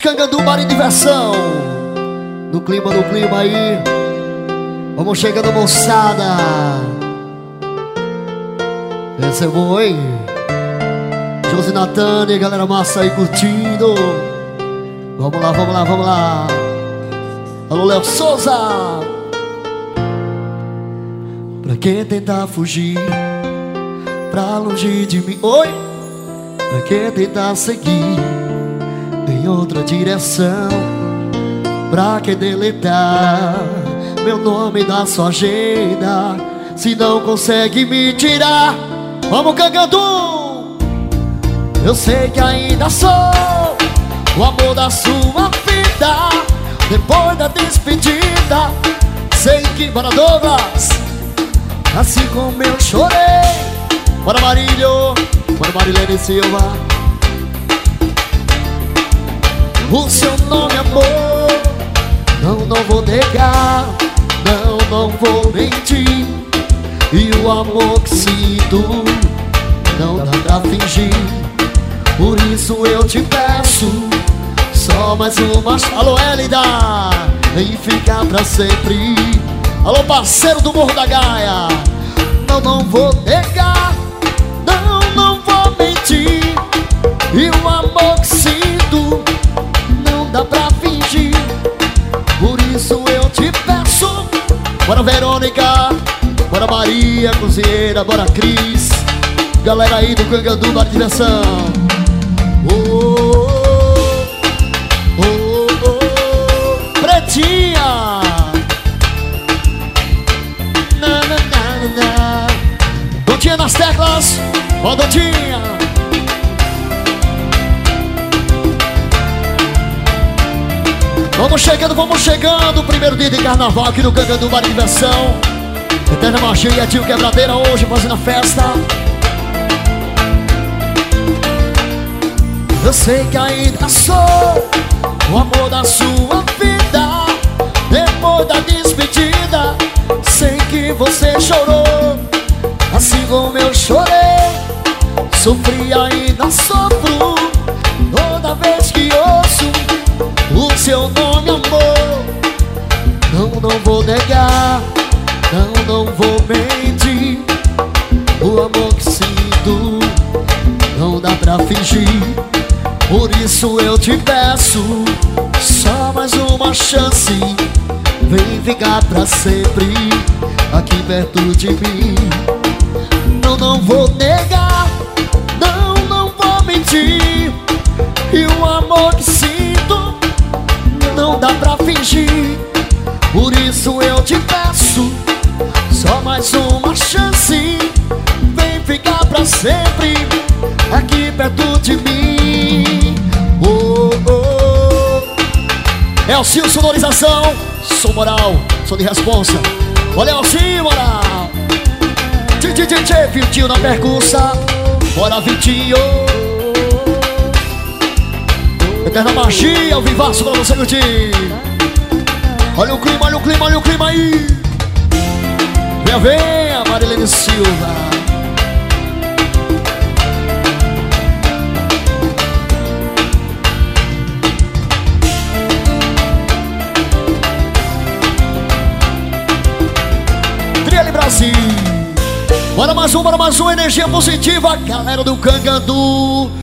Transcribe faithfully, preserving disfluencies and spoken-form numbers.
Cangandu, bar e diversão. No clima, no clima aí. Vamos chegando, moçada. Esse é bom, hein? Josi Natânia, galera massa aí curtindo. Vamos lá, vamos lá, vamos lá. Alô, Léo Souza. Pra que tentar fugir pra longe de mim? Oi? Pra que tentar seguir em outra direção? Pra que deletar meu nome da sua agenda se não consegue me tirar? Vamos, Cangandu! Eu sei que ainda sou o amor da sua vida. Depois da despedida, sei que, bora Douglas, assim como eu chorei. Bora Marílio, bora Marilene Silva. O seu nome, amor, não, não vou negar, não, não vou mentir. E o amor que sinto não dá pra fingir. Por isso eu te peço só mais uma. Alô, Elida, em ficar pra sempre. Alô, parceiro do Morro da Gaia. Não, não vou negar, não, não vou mentir. E o amor que sinto não dá pra fingir. Por isso eu te peço. Bora Verônica, bora Maria, cozinheira, bora Cris. Galera aí do Cangandu, bar de diversão. Oh, oh, oh, oh. Pretinha. Na, na, na, na. Dotinha nas teclas. Ó, Dotinha. Vamos chegando, vamos chegando. Primeiro dia de carnaval aqui no Cangandu, bar de diversão. Eterna Magia e a Tio Quebradeira hoje fazendo a festa. Eu sei que ainda sou o amor da sua vida. Depois da despedida, sei que você chorou, assim como eu chorei. Sofri, ainda sofro toda vez que ouço o seu nome, amor. Não, não vou negar, não, não vou mentir. O amor que sinto não dá pra fingir. Por isso eu te peço só mais uma chance. Vem ficar pra sempre aqui perto de mim. Não, não vou negar, não, não vou mentir. E o amor que sinto não dá pra fingir. Por isso eu te peço só mais uma chance. Vem ficar pra sempre aqui perto de mim. Oh, oh. Elcinho, sonorização. Som moral, som de responsa. Olha, Elcinho, moral. Tchê, tchê, tchê, tchê. Vitinho na percussa. Bora, Vitinho. Eterna Magia, o vivaço pra você curtir. Olha o clima, olha o clima, olha o clima aí. Venha, venha, Marilene Silva. Brasil. Bora mais um, bora mais um, energia positiva. Galera do Cangandu.